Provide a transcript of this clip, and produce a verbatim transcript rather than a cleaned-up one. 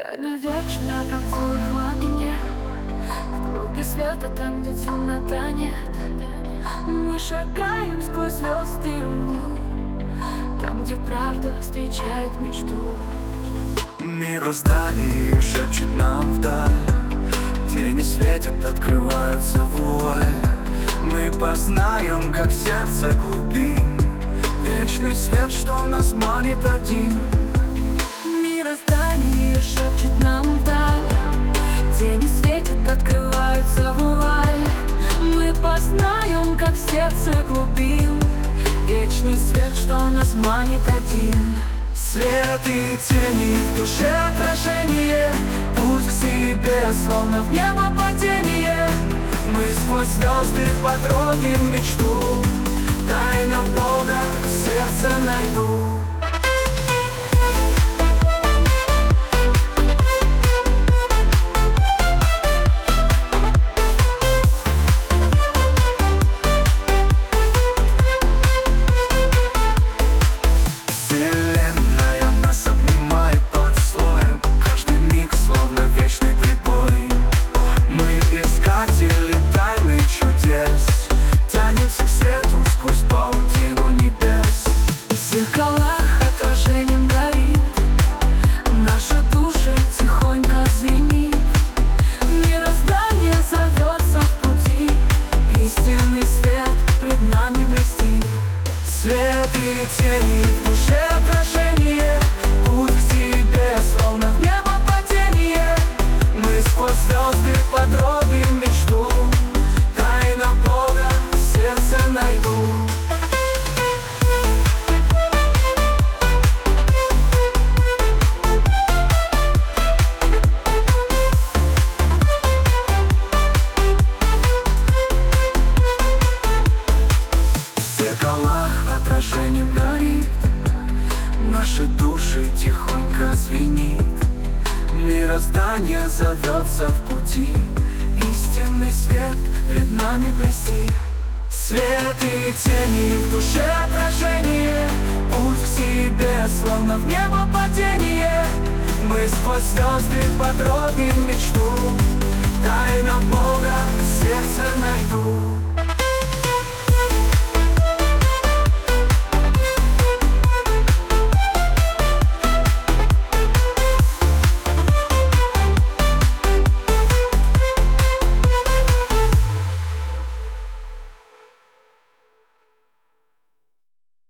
Тайна вечна, как твой пламени, в круге света, там, где темнота нет. Мы шагаем сквозь звезды и луну, там, где правда встречает мечту. Мироздание шепчет нам вдаль, тени светят, открываются вуаль. Мы познаем, как сердце глубин, вечный свет, что нас манит один. Мироздание шепчет нам вдаль, тени светят, открываются вуаль. Мы познаем, как сердце глубин, вечный свет, что нас манит один. Свет и тени, в душе отражение, путь к себе, словно в небо падение. Мы сквозь звезды потрогим мечту, тайна Бога в сердце найду. Свет и тени, в душе отражение, путь к себе, словно в небо падение. Мы сквозь звезды потрогим мечту, тайна Бога в сердце найду. В зеркалах отражением горит, наши души тихонько звенит. Мироздание зовется в пути, истинный свет пред нами блестит. Свет и тени, в душе отражение, путь к себе, словно в небо падение. Мы сквозь звезды потрогим мечту, тайна Бога в сердце найду.